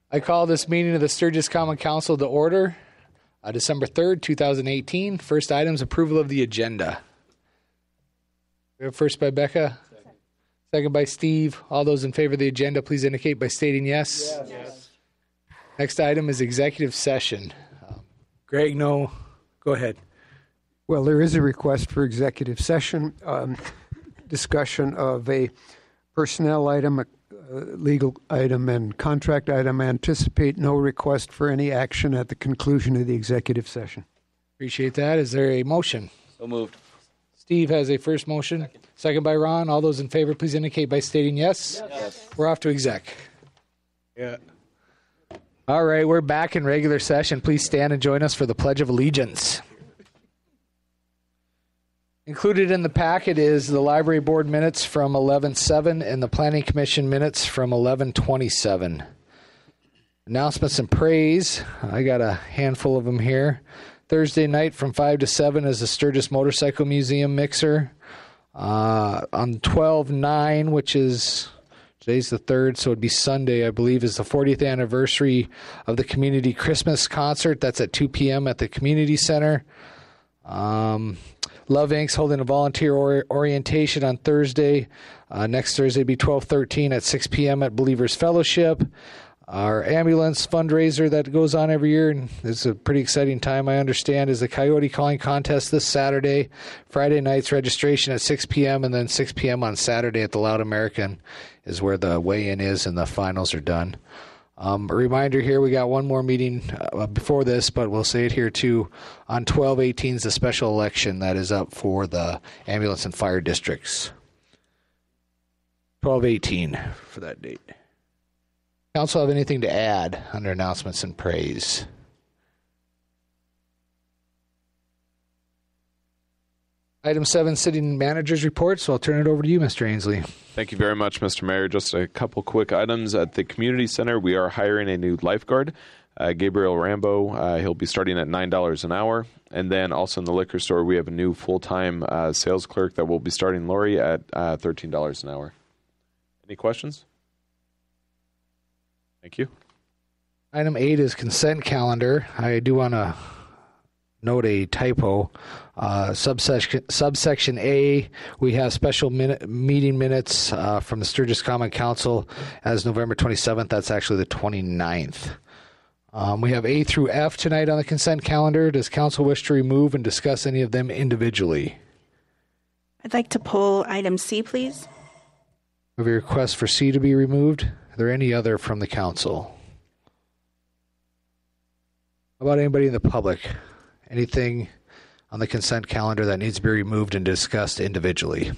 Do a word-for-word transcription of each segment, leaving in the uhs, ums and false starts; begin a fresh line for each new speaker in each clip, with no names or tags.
I call this meeting of the Sturgis Common Council to order. Uh, December third, twenty eighteen. First item is approval of the agenda. We have first by Becca. Second. Second by Steve. All those in favor of the agenda, please indicate by stating yes. Yes. Yes. Next item is executive session. Um, Greg, no. Go ahead.
Well, there is a request for executive session, um, discussion of a personnel item, a uh, legal item, and contract item. I anticipate no request for any action at the conclusion of the executive session.
Appreciate that. Is there a motion?
So moved.
Steve has a first motion. Second, Second by Ron. All those in favor, please indicate by stating yes. Yes. Yes. We're off to exec. Yeah. All right, we're back in regular session. Please stand and join us for the Pledge of Allegiance. Included in the packet is the Library Board minutes from eleven seven and the Planning Commission minutes from eleven twenty-seven. Announcements and praise. I got a handful of them here. Thursday night from five to seven is the Sturgis Motorcycle Museum mixer. Uh, on twelve nine, which is, today's the third, so it'd be Sunday, I believe, is the fortieth anniversary of the Community Christmas Concert. That's at two p.m. at the Community Center. Um, Love Incorporated's holding a volunteer or- orientation on Thursday. Uh, next Thursday will be twelve thirteen at six p.m. at Believers Fellowship. Our ambulance fundraiser that goes on every year, and it's a pretty exciting time, I understand, is the Coyote Calling Contest this Saturday. Friday night's registration at six p.m. and then six p.m. on Saturday at the Loud American is where the weigh-in is and the finals are done. Um, a reminder here, we got one more meeting uh, before this, but we'll say it here too. On twelve eighteen is the special election that is up for the ambulance and fire districts. twelve eighteen for that date. Council have anything to add under announcements and praise? Item seven, City Manager's Report, so I'll turn it over to you, Mister Ainsley.
Thank you very much, Mister Mayor. Just a couple quick items. At the Community Center, we are hiring a new lifeguard, uh, Gabriel Rambo. Uh, he'll be starting at nine dollars an hour. And then also in the liquor store, we have a new full-time uh, sales clerk that will be starting, Lori, at uh, thirteen dollars an hour. Any questions? Thank you.
Item eight is consent calendar. I do want to note a typo. Uh, subsection, subsection A, we have special minute, meeting minutes uh, from the Sturgis Common Council as November twenty-seventh. That's actually the twenty-ninth. Um, we have A through F tonight on the consent calendar. Does council wish to remove and discuss any of them individually?
I'd like to pull item C, please.
We have a request for C to be removed. Are there any other from the council? How about anybody in the public? Anything on the consent calendar that needs to be removed and discussed individually?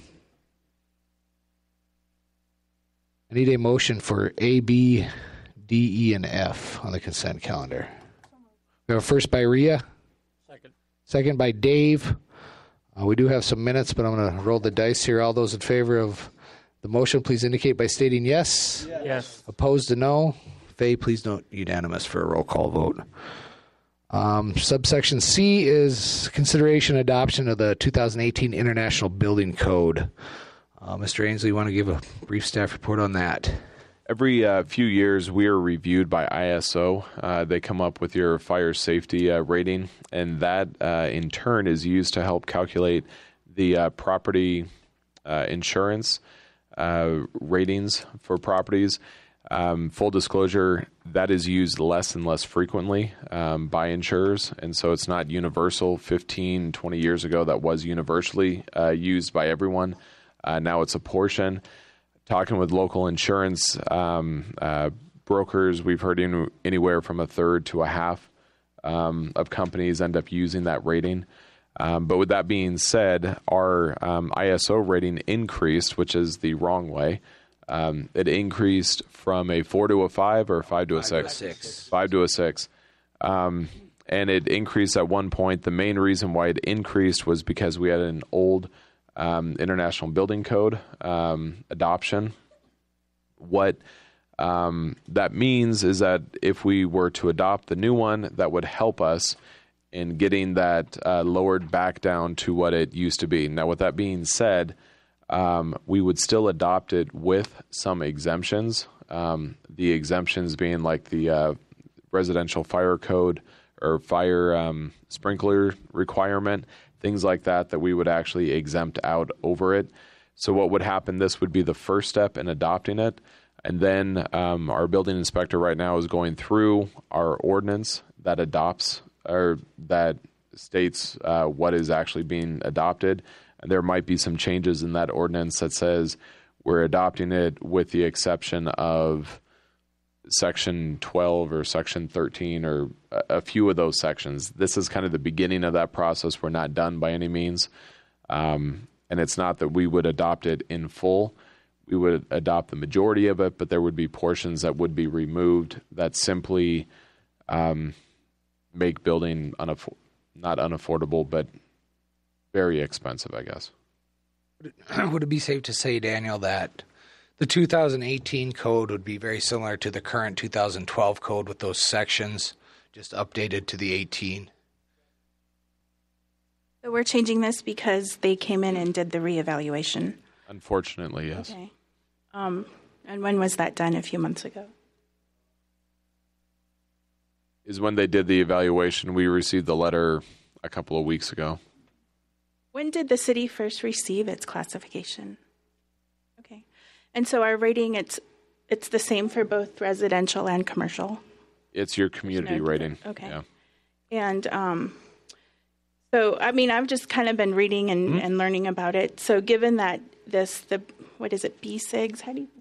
I need a motion for A, B, D, E, and F on the consent calendar. We have a first by Rhea. Second. Second by Dave. Uh, we do have some minutes, but I'm going to roll the dice here. All those in favor of the motion, please indicate by stating yes. Yes. Yes. Opposed to no. Faye, please note unanimous for a roll call vote. Um, subsection C is consideration adoption of the two thousand eighteen International Building Code. Uh, Mister Ainsley, you want to give a brief staff report on that?
Every uh, few years, we are reviewed by I S O. Uh, they come up with your fire safety uh, rating, and that, uh, in turn, is used to help calculate the uh, property uh, insurance uh, ratings for properties. Um, full disclosure, that is used less and less frequently um, by insurers, and so it's not universal. fifteen, twenty years ago, that was universally uh, used by everyone. Uh, now it's a portion. Talking with local insurance um, uh, brokers, we've heard in, anywhere from a third to a half um, of companies end up using that rating. Um, but with that being said, our um, I S O rating increased, which is the wrong way. Um, it increased from a four to a five or a five to a five six? To a six. Five to a six. Um, and it increased at one point. The main reason why it increased was because we had an old um, International Building Code um, adoption. What um, that means is that if we were to adopt the new one, that would help us in getting that uh, lowered back down to what it used to be. Now, with that being said, Um, we would still adopt it with some exemptions Um, the exemptions being like the uh, residential fire code or fire um, sprinkler requirement, things like that, that we would actually exempt out over it. So what would happen, this would be the first step in adopting it. And then um, our building inspector right now is going through our ordinance that adopts or that states uh, what is actually being adopted. And there might be some changes in that ordinance that says we're adopting it with the exception of Section twelve or Section thirteen or a, a few of those sections. This is kind of the beginning of that process. We're not done by any means. Um, and it's not that we would adopt it in full. We would adopt the majority of it, but there would be portions that would be removed that simply um, make building unaff- not unaffordable, but very expensive, I guess.
Would it be safe to say, Daniel, that the two thousand eighteen code would be very similar to the current two thousand twelve code with those sections just updated to the eighteen?
So we're changing this because they came in and did the reevaluation.
Unfortunately, yes.
Okay. Um, and when was that done? A few months ago?
Is when they did the evaluation. We received the letter a couple of weeks ago.
When did the city first receive its classification? Okay. And so our rating, it's it's the same for both residential and commercial?
It's your community
No,
rating.
Okay.
Yeah.
And um, so, I mean, I've just kind of been reading and,
Mm-hmm.
and learning about it. So given that this, the what is it, B SIGs? How do you?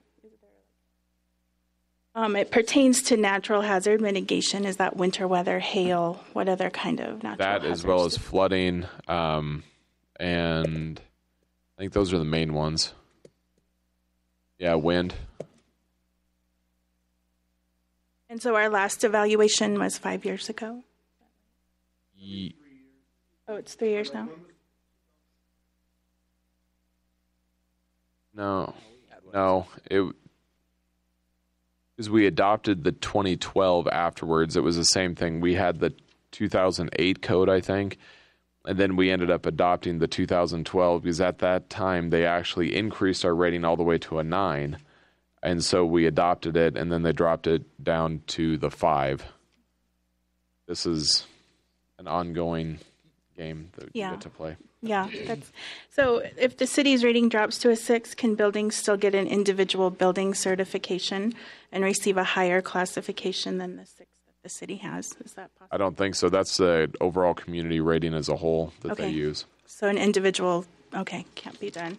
Um, it pertains to natural hazard mitigation. Is that winter weather, hail? What other kind of natural
That
hazards?
as well as flooding, um, and I think those are the main ones. Yeah, wind.
And so our last evaluation was five years ago?
Ye-
Oh, it's three years now?
No, no. It because we adopted the twenty twelve afterwards. It was the same thing. We had the two thousand eight code, I think, and then we ended up adopting the two thousand twelve because at that time they actually increased our rating all the way to a nine, and so we adopted it, and then they dropped it down to the five. This is an ongoing game that
Yeah.
you get to play.
Yeah, that's so. If the city's rating drops to a six, can buildings still get an individual building certification and receive a higher classification than the six that the city has? Is that possible?
I don't think so. That's the overall community rating as a whole that
Okay.
they use.
So an individual, okay, can't be done.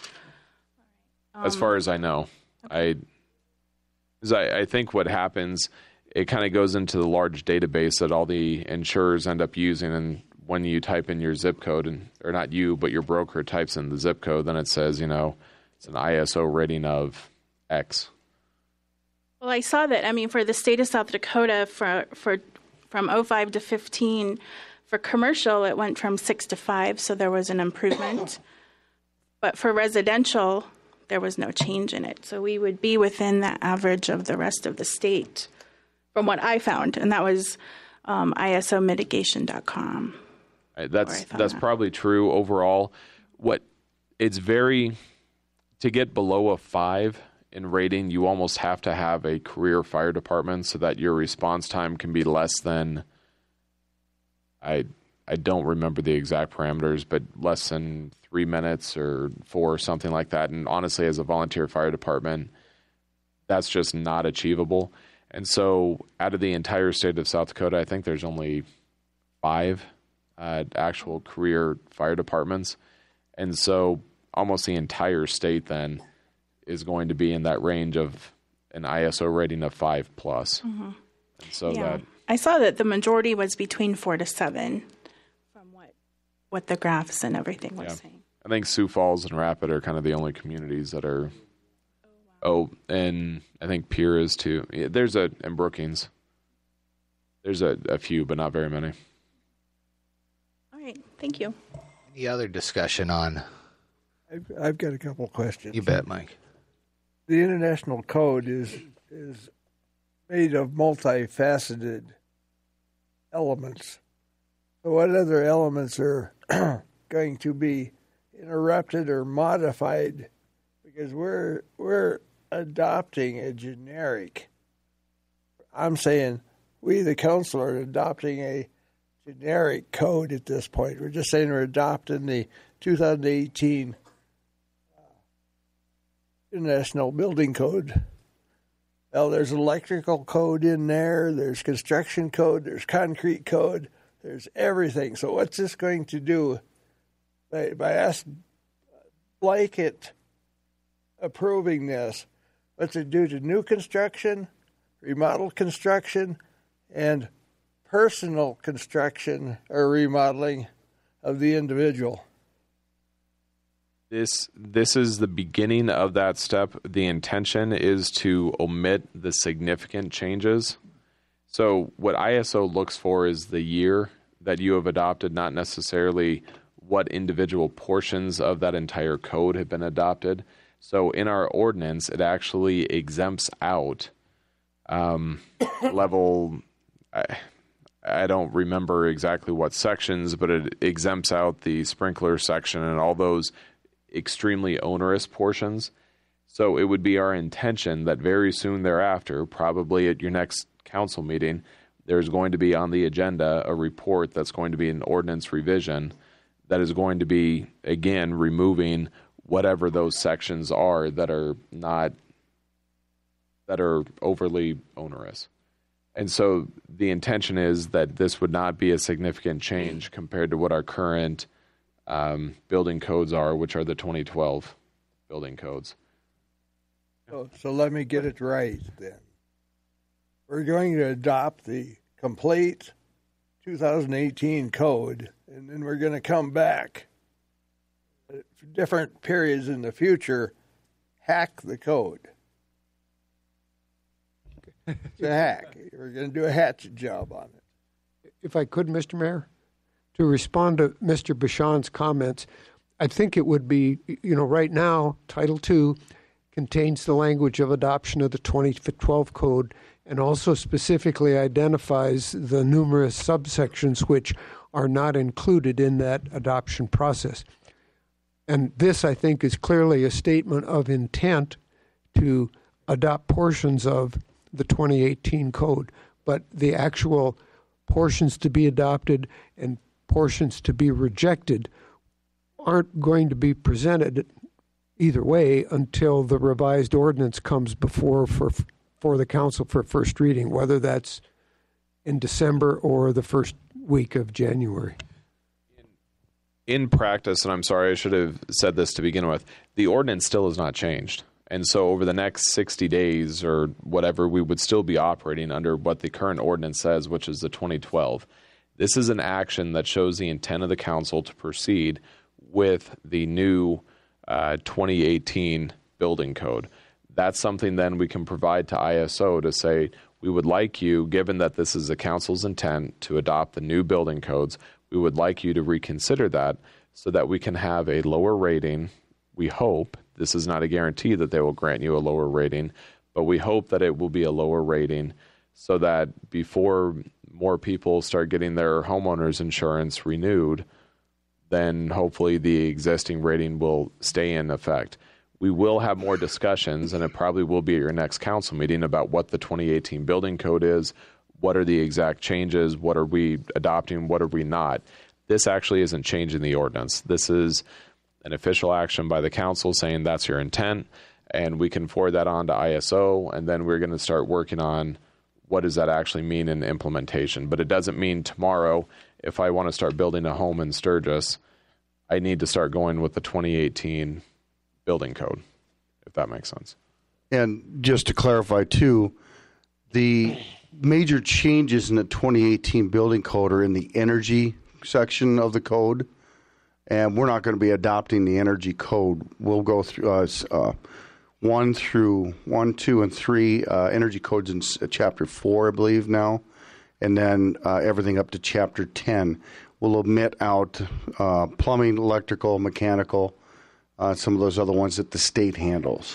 As far as I know, I, 'cause I, I think what happens, it kind of goes into the large database that all the insurers end up using, and when you type in your zip code, and or not you, but your broker types in the zip code, then it says, you know, it's an I S O rating of X.
Well, I saw that. I mean, for the state of South Dakota, for for from oh five to fifteen, for commercial, it went from six to five, so there was an improvement. But for residential, there was no change in it. So we would be within the average of the rest of the state, from what I found, and that was um, I S O mitigation dot com.
Right, That's
Or I thought
that's
that.
probably true overall. What it's very to get below a five in rating, you almost have to have a career fire department so that your response time can be less than. I I don't remember the exact parameters, but less than three minutes or four or something like that. And honestly, as a volunteer fire department, that's just not achievable. And so, out of the entire state of South Dakota, I think there's only five uh, actual career fire departments. And so, almost the entire state then is going to be in that range of an I S O rating of five plus.
Mm-hmm.
And so
Yeah,
that
I saw that the majority was between four to seven, from what what the graphs and everything was
Yeah.
saying.
I think Sioux Falls and Rapid are kind of the only communities that are. Oh, and I think Pierre is too. Yeah, there's a and Brookings. There's a, a few, but not very many.
All right, thank you.
Any other discussion on?
I've, I've got a couple of questions.
You bet, Mike.
The international code is is made of multifaceted elements. So what other elements are going to be interrupted or modified? Because we're we're adopting a generic. I'm saying we, the council, are adopting a generic code at this point. We're just saying we're adopting the two thousand eighteen uh, International Building Code. Well, there's electrical code in there, there's construction code, there's concrete code, there's everything. So what's this going to do? By, by us blanket approving this, what's it do to new construction, remodel construction, and personal construction or remodeling of the individual?
This this is the beginning of that step. The intention is to omit the significant changes. So what I S O looks for is the year that you have adopted, not necessarily what individual portions of that entire code have been adopted. So in our ordinance, it actually exempts out um, level, I, I don't remember exactly what sections, but it exempts out the sprinkler section and all those extremely onerous portions. So it would be our intention that very soon thereafter, probably at your next council meeting, there's going to be on the agenda a report that's going to be an ordinance revision that is going to be, again, removing whatever those sections are that are not, that are overly onerous. And so the intention is that this would not be a significant change compared to what our current um, building codes are, which are the twenty twelve building codes.
So, so let me get it right then. We're going to adopt the complete two thousand eighteen code, and then we're going to come back at different periods in the future, hack the code. It's a hack. We're going to do a hatchet job on it.
If I could, Mister Mayor, to respond to Mister Bashan's comments, I think it would be, you know, right now, Title two contains the language of adoption of the twenty twelve code and also specifically identifies the numerous subsections which are not included in that adoption process. And this, I think, is clearly a statement of intent to adopt portions of the twenty eighteen code, but the actual portions to be adopted and portions to be rejected aren't going to be presented either way until the revised ordinance comes before for for the council for first reading, whether that's in December or the first week of January.
In practice, and I'm sorry, I should have said this to begin with, the ordinance still has not changed. And so over the next sixty days or whatever, we would still be operating under what the current ordinance says, which is the twenty twelve. This is an action that shows the intent of the council to proceed with the new uh, twenty eighteen building code. That's something then we can provide to I S O to say, we would like you, given that this is the council's intent to adopt the new building codes, we would like you to reconsider that so that we can have a lower rating. We hope, this is not a guarantee that they will grant you a lower rating, but we hope that it will be a lower rating so that before more people start getting their homeowners insurance renewed, then hopefully the existing rating will stay in effect. We will have more discussions, and it probably will be at your next council meeting, about what the twenty eighteen building code is, what are the exact changes, what are we adopting, what are we not. This actually isn't changing the ordinance. This is an official action by the council saying that's your intent, and we can forward that on to I S O, and then we're going to start working on what does that actually mean in implementation. But it doesn't mean tomorrow, if I want to start building a home in Sturgis, I need to start going with the twenty eighteen building code, if that makes sense.
And just to clarify, too, the major changes in the twenty eighteen building code are in the energy section of the code, and we're not going to be adopting the energy code. We'll go through uh, uh, one through one, two, and three uh, energy codes in uh, chapter four, I believe now, and then uh, everything up to chapter ten. We'll omit out uh, plumbing, electrical, mechanical, uh, some of those other ones that the state handles.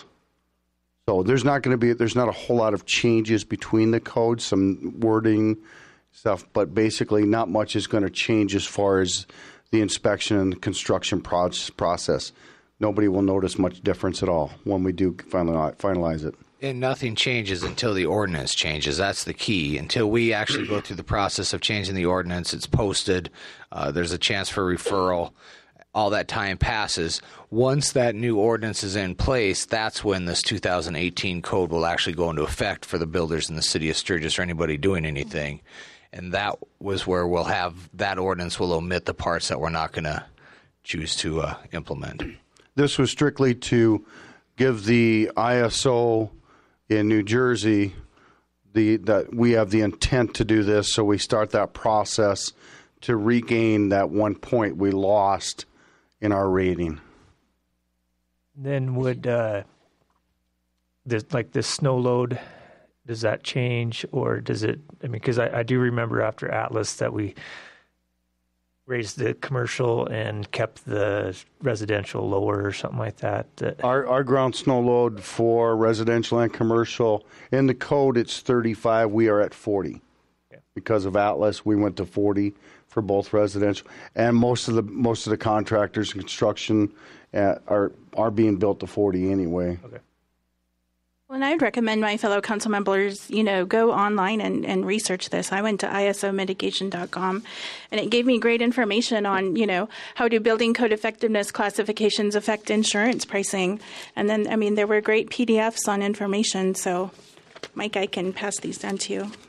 So there's not going to be, there's not a whole lot of changes between the codes, some wording stuff, but basically not much is going to change as far as the inspection and construction process. nobody will notice much difference at all when we do finally finalize it.
And nothing changes until the ordinance changes. That's the key. Until we actually go through the process of changing the ordinance, it's posted, uh, there's a chance for referral, all that time passes. Once that new ordinance is in place, that's when this two thousand eighteen code will actually go into effect for the builders in the city of Sturgis or anybody doing anything. And that was where we'll have, that ordinance will omit the parts that we're not going to choose to uh, implement.
This was strictly to give the I S O in New Jersey the that we have the intent to do this, so we start that process to regain that one point we lost in our rating.
Then would uh, this, like this snow load, does that change, or does it? I mean, because I, I do remember after Atlas that we raised the commercial and kept the residential lower or something like that. that
Our our ground snow load for residential and commercial, in the code it's thirty-five, we are at forty.
Yeah.
Because of Atlas, we went to forty for both residential, and most of the most of the contractors and construction uh, are are being built to forty anyway.
Okay.
Well, and I'd recommend my fellow council members, you know, go online and, and research this. I went to I S O mitigation dot com, and it gave me great information on, you know, how do building code effectiveness classifications affect insurance pricing. And then, I mean, there were great P D Fs on information. So, Mike, I can pass these down to you.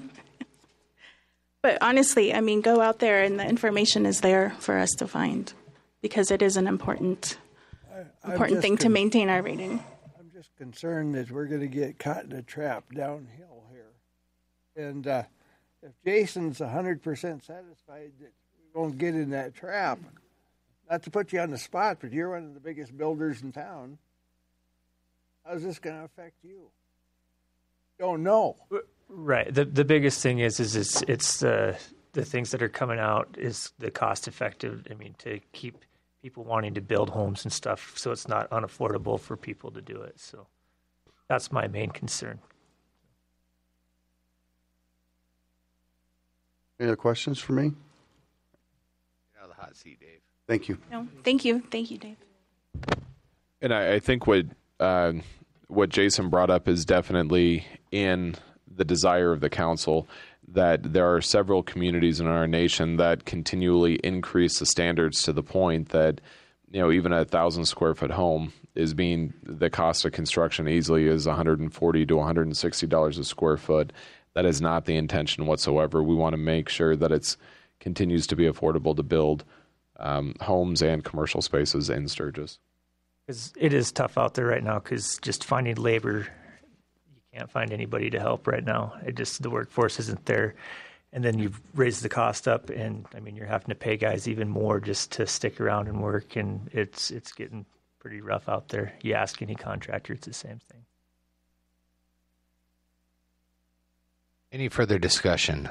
But honestly, I mean, go out there and the information is there for us to find, because it is an important,
I,
important thing
con-
to maintain our rating.
I'm just concerned that we're going to get caught in a trap downhill here. And uh, if Jason's one hundred percent satisfied that we won't get in that trap, not to put you on the spot, but you're one of the biggest builders in town, how's this going to affect you? Don't know.
Right. The the biggest thing is is it's it's the the things that are coming out is the cost effective. I mean, to keep people wanting to build homes and stuff, so it's not unaffordable for people to do it. So that's my main concern.
Any other questions for me?
Get out of the hot seat, Dave.
Thank you.
No, thank you. Thank you, Dave.
And I, I think what uh, what Jason brought up is definitely in the desire of the council, that there are several communities in our nation that continually increase the standards to the point that, you know, even a thousand square foot home is being, the cost of construction easily is one hundred forty to one hundred sixty dollars a square foot. That is not the intention whatsoever. We want to make sure that it's continues to be affordable to build um, homes and commercial spaces in Sturgis.
Because it is tough out there right now, because just finding labor, you can't find anybody to help right now. It just, the workforce isn't there. And then you've raised the cost up, and I mean, you're having to pay guys even more just to stick around and work, and it's it's getting pretty rough out there. You ask any contractor, it's the same thing.
Any further discussion?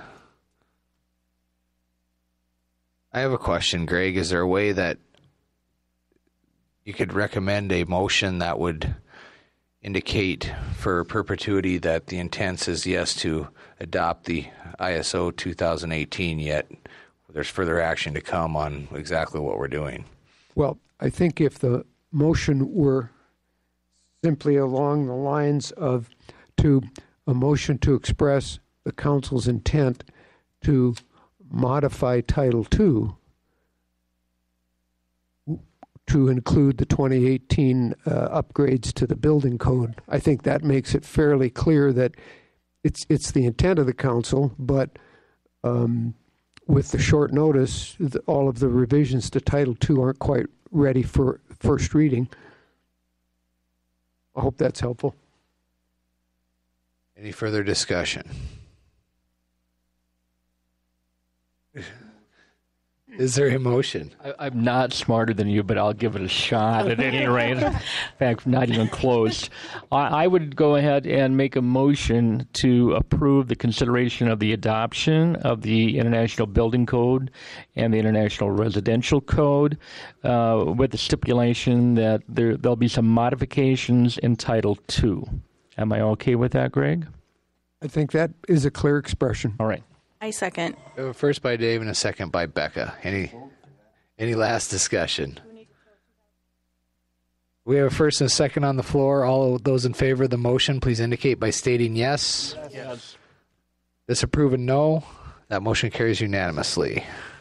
I have a question, Greg. Is there a way that you could recommend a motion that would indicate for perpetuity that the intent is, yes, to adopt the I S O two thousand eighteen, yet there's further action to come on exactly what we're doing?
Well, I think if the motion were simply along the lines of to a motion to express the council's intent to modify Title two to include the twenty eighteen uh, upgrades to the building code, I think that makes it fairly clear that it's it's the intent of the council, but um, with the short notice, the, all of the revisions to Title two aren't quite ready for first reading. I hope that's helpful.
Any further discussion? Is there a motion?
I, I'm not smarter than you, but I'll give it a shot at any rate. In fact, not even close. I, I would go ahead and make a motion to approve the consideration of the adoption of the International Building Code and the International Residential Code, uh, with the stipulation that there, there'll be some modifications in Title two. Am I okay with that, Greg?
I think that is a clear expression.
All right.
I second.
Uh, First by Dave and a second by Becca. Any any last discussion? We have a first and a second on the floor. All those in favor of the motion, please indicate by stating yes.
Yes.
Disapprove and no. That motion carries unanimously.